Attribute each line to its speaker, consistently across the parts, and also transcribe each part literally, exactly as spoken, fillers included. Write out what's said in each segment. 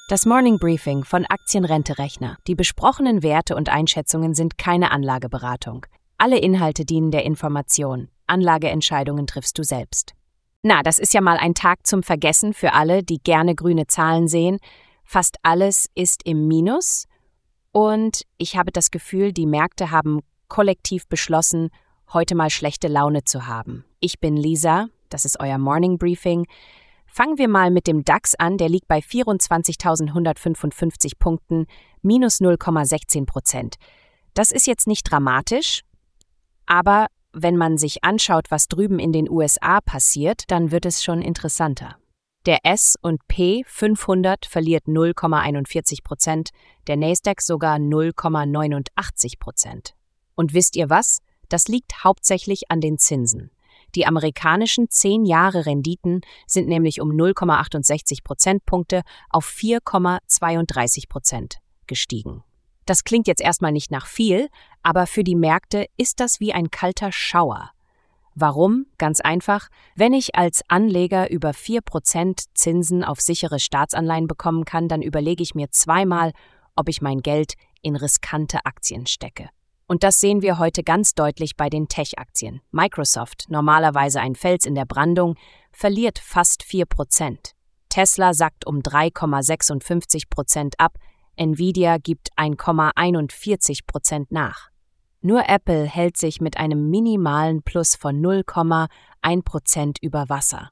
Speaker 1: Das Morning Briefing von Aktienrente-Rechner. Die besprochenen Werte und Einschätzungen sind keine Anlageberatung. Alle Inhalte dienen der Information. Anlageentscheidungen triffst du selbst. Na, das ist ja mal ein Tag zum Vergessen für alle, die gerne grüne Zahlen sehen. Fast alles ist im Minus und ich habe das Gefühl, die Märkte haben kollektiv beschlossen, heute mal schlechte Laune zu haben. Ich bin Lisa, das ist euer Morning Briefing. Fangen wir mal mit dem DAX an, der liegt bei vierundzwanzigtausendeinhundertfünfundfünfzig Punkten, minus null Komma sechzehn Prozent. Das ist jetzt nicht dramatisch, aber wenn man sich anschaut, was drüben in den U S A passiert, dann wird es schon interessanter. Der S und P fünfhundert verliert null Komma einundvierzig Prozent, der Nasdaq sogar null Komma neunundachtzig Prozent. Und wisst ihr was? Das liegt hauptsächlich an den Zinsen. Die amerikanischen zehn-Jahre-Renditen sind nämlich um null Komma achtundsechzig Prozentpunkte auf vier Komma zweiunddreißig Prozent gestiegen. Das klingt jetzt erstmal nicht nach viel, aber für die Märkte ist das wie ein kalter Schauer. Warum? Ganz einfach, wenn ich als Anleger über vier Prozent Zinsen auf sichere Staatsanleihen bekommen kann, dann überlege ich mir zweimal, ob ich mein Geld in riskante Aktien stecke. Und das sehen wir heute ganz deutlich bei den Tech-Aktien. Microsoft, normalerweise ein Fels in der Brandung, verliert fast vier Prozent. Tesla sackt um drei Komma sechsundfünfzig Prozent ab, Nvidia gibt eins Komma einundvierzig Prozent nach. Nur Apple hält sich mit einem minimalen Plus von null Komma eins Prozent über Wasser.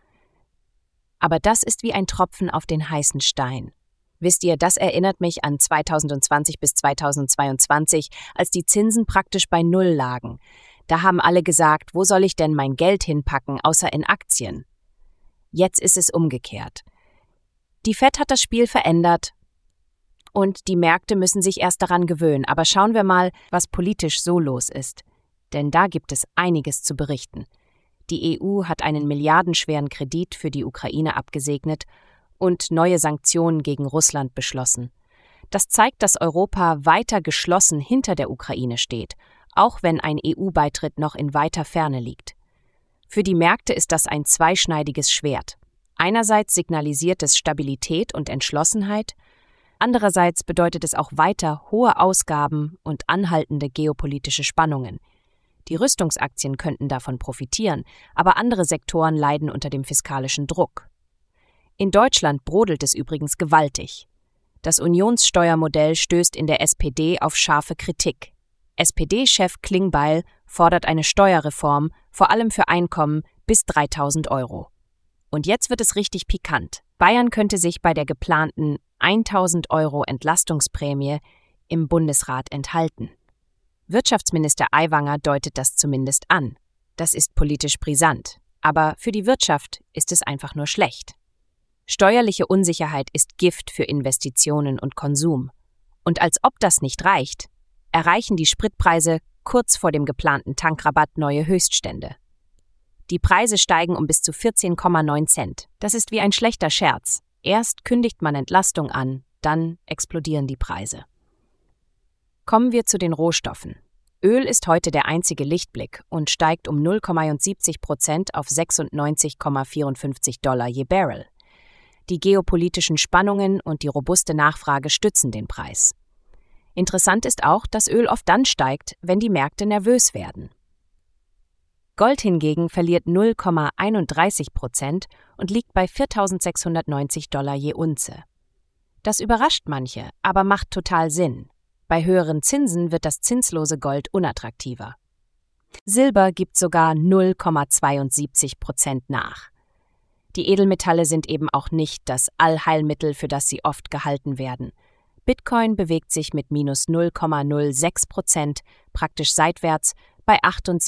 Speaker 1: Aber das ist wie ein Tropfen auf den heißen Stein. Wisst ihr, das erinnert mich an zweitausendzwanzig bis zweitausendzweiundzwanzig, als die Zinsen praktisch bei Null lagen. Da haben alle gesagt, wo soll ich denn mein Geld hinpacken, außer in Aktien? Jetzt ist es umgekehrt. Die Fed hat das Spiel verändert und die Märkte müssen sich erst daran gewöhnen. Aber schauen wir mal, was politisch so los ist. Denn da gibt es einiges zu berichten. Die E U hat einen milliardenschweren Kredit für die Ukraine abgesegnet und neue Sanktionen gegen Russland beschlossen. Das zeigt, dass Europa weiter geschlossen hinter der Ukraine steht, auch wenn ein E U-Beitritt noch in weiter Ferne liegt. Für die Märkte ist das ein zweischneidiges Schwert. Einerseits signalisiert es Stabilität und Entschlossenheit, andererseits bedeutet es auch weiter hohe Ausgaben und anhaltende geopolitische Spannungen. Die Rüstungsaktien könnten davon profitieren, aber andere Sektoren leiden unter dem fiskalischen Druck. In Deutschland brodelt es übrigens gewaltig. Das Unionssteuermodell stößt in der S P D auf scharfe Kritik. S P D-Chef Klingbeil fordert eine Steuerreform, vor allem für Einkommen bis dreitausend Euro. Und jetzt wird es richtig pikant. Bayern könnte sich bei der geplanten tausend Euro Entlastungsprämie im Bundesrat enthalten. Wirtschaftsminister Aiwanger deutet das zumindest an. Das ist politisch brisant, aber für die Wirtschaft ist es einfach nur schlecht. Steuerliche Unsicherheit ist Gift für Investitionen und Konsum. Und als ob das nicht reicht, erreichen die Spritpreise kurz vor dem geplanten Tankrabatt neue Höchststände. Die Preise steigen um bis zu vierzehn Komma neun Cent. Das ist wie ein schlechter Scherz. Erst kündigt man Entlastung an, dann explodieren die Preise. Kommen wir zu den Rohstoffen. Öl ist heute der einzige Lichtblick und steigt um null Komma siebzig Prozent auf sechsundneunzig Komma vierundfünfzig Dollar je Barrel. Die geopolitischen Spannungen und die robuste Nachfrage stützen den Preis. Interessant ist auch, dass Öl oft dann steigt, wenn die Märkte nervös werden. Gold hingegen verliert null Komma einunddreißig Prozent und liegt bei viertausendsechshundertneunzig Dollar je Unze. Das überrascht manche, aber macht total Sinn. Bei höheren Zinsen wird das zinslose Gold unattraktiver. Silber gibt sogar null Komma zweiundsiebzig Prozent nach. Die Edelmetalle sind eben auch nicht das Allheilmittel, für das sie oft gehalten werden. Bitcoin bewegt sich mit minus null Komma null sechs Prozent praktisch seitwärts bei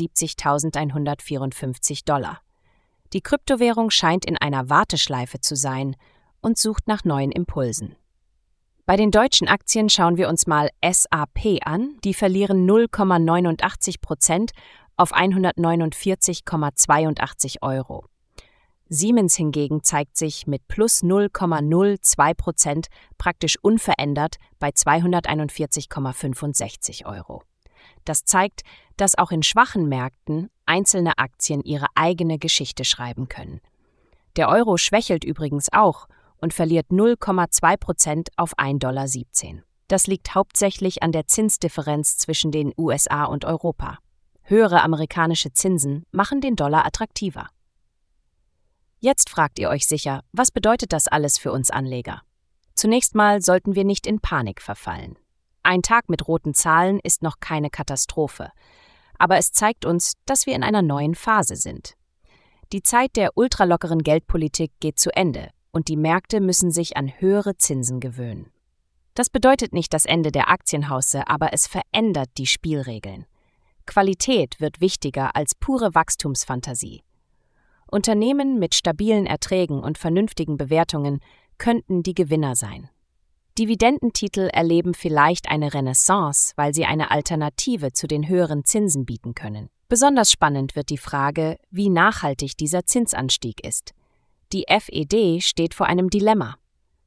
Speaker 1: achtundsiebzigtausendeinhundertvierundfünfzig Dollar. Die Kryptowährung scheint in einer Warteschleife zu sein und sucht nach neuen Impulsen. Bei den deutschen Aktien schauen wir uns mal S A P an. Die verlieren null Komma neunundachtzig Prozent auf hundertneunundvierzig Komma zweiundachtzig Euro. Siemens hingegen zeigt sich mit plus null Komma null zwei Prozent praktisch unverändert bei zweihunderteinundvierzig Komma fünfundsechzig Euro. Das zeigt, dass auch in schwachen Märkten einzelne Aktien ihre eigene Geschichte schreiben können. Der Euro schwächelt übrigens auch und verliert null Komma zwei Prozent auf ein Komma siebzehn Dollar. Das liegt hauptsächlich an der Zinsdifferenz zwischen den U S A und Europa. Höhere amerikanische Zinsen machen den Dollar attraktiver. Jetzt fragt ihr euch sicher, was bedeutet das alles für uns Anleger? Zunächst mal sollten wir nicht in Panik verfallen. Ein Tag mit roten Zahlen ist noch keine Katastrophe, aber es zeigt uns, dass wir in einer neuen Phase sind. Die Zeit der ultralockeren Geldpolitik geht zu Ende und die Märkte müssen sich an höhere Zinsen gewöhnen. Das bedeutet nicht das Ende der Aktienhausse, aber es verändert die Spielregeln. Qualität wird wichtiger als pure Wachstumsfantasie. Unternehmen mit stabilen Erträgen und vernünftigen Bewertungen könnten die Gewinner sein. Dividendentitel erleben vielleicht eine Renaissance, weil sie eine Alternative zu den höheren Zinsen bieten können. Besonders spannend wird die Frage, wie nachhaltig dieser Zinsanstieg ist. Die F E D steht vor einem Dilemma.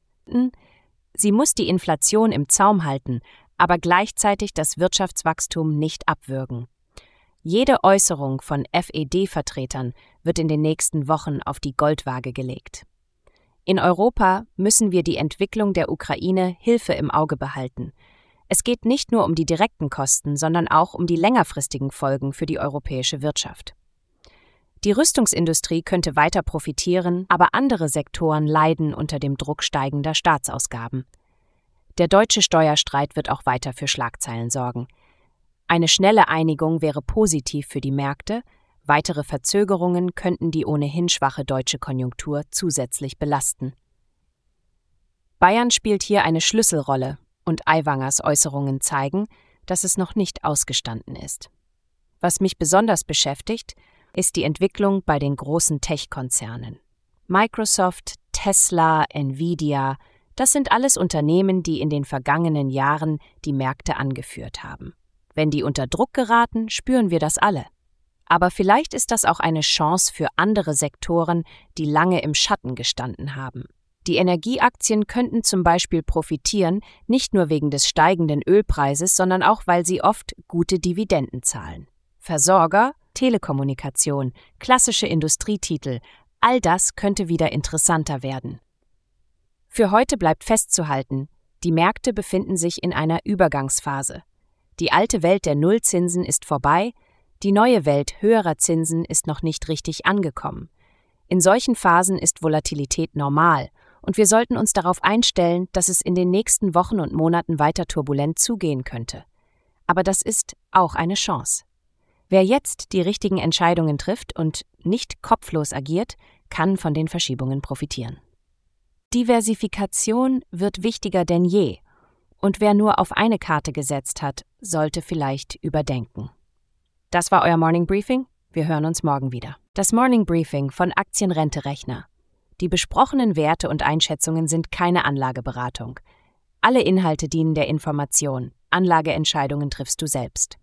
Speaker 1: Sie muss die Inflation im Zaum halten, aber gleichzeitig das Wirtschaftswachstum nicht abwürgen. Jede Äußerung von F E D-Vertretern wird in den nächsten Wochen auf die Goldwaage gelegt. In Europa müssen wir die Entwicklung der Ukraine Hilfe im Auge behalten. Es geht nicht nur um die direkten Kosten, sondern auch um die längerfristigen Folgen für die europäische Wirtschaft. Die Rüstungsindustrie könnte weiter profitieren, aber andere Sektoren leiden unter dem Druck steigender Staatsausgaben. Der deutsche Steuerstreit wird auch weiter für Schlagzeilen sorgen. Eine schnelle Einigung wäre positiv für die Märkte, weitere Verzögerungen könnten die ohnehin schwache deutsche Konjunktur zusätzlich belasten. Bayern spielt hier eine Schlüsselrolle und Aiwangers Äußerungen zeigen, dass es noch nicht ausgestanden ist. Was mich besonders beschäftigt, ist die Entwicklung bei den großen Tech-Konzernen. Microsoft, Tesla, Nvidia, das sind alles Unternehmen, die in den vergangenen Jahren die Märkte angeführt haben. Wenn die unter Druck geraten, spüren wir das alle. Aber vielleicht ist das auch eine Chance für andere Sektoren, die lange im Schatten gestanden haben. Die Energieaktien könnten zum Beispiel profitieren, nicht nur wegen des steigenden Ölpreises, sondern auch, weil sie oft gute Dividenden zahlen. Versorger, Telekommunikation, klassische Industrietitel, all das könnte wieder interessanter werden. Für heute bleibt festzuhalten, die Märkte befinden sich in einer Übergangsphase. Die alte Welt der Nullzinsen ist vorbei, die neue Welt höherer Zinsen ist noch nicht richtig angekommen. In solchen Phasen ist Volatilität normal und wir sollten uns darauf einstellen, dass es in den nächsten Wochen und Monaten weiter turbulent zugehen könnte. Aber das ist auch eine Chance. Wer jetzt die richtigen Entscheidungen trifft und nicht kopflos agiert, kann von den Verschiebungen profitieren. Diversifikation wird wichtiger denn je, und wer nur auf eine Karte gesetzt hat, sollte vielleicht überdenken. Das war euer Morning Briefing. Wir hören uns morgen wieder. Das Morning Briefing von Aktienrente-Rechner. Die besprochenen Werte und Einschätzungen sind keine Anlageberatung. Alle Inhalte dienen der Information. Anlageentscheidungen triffst du selbst.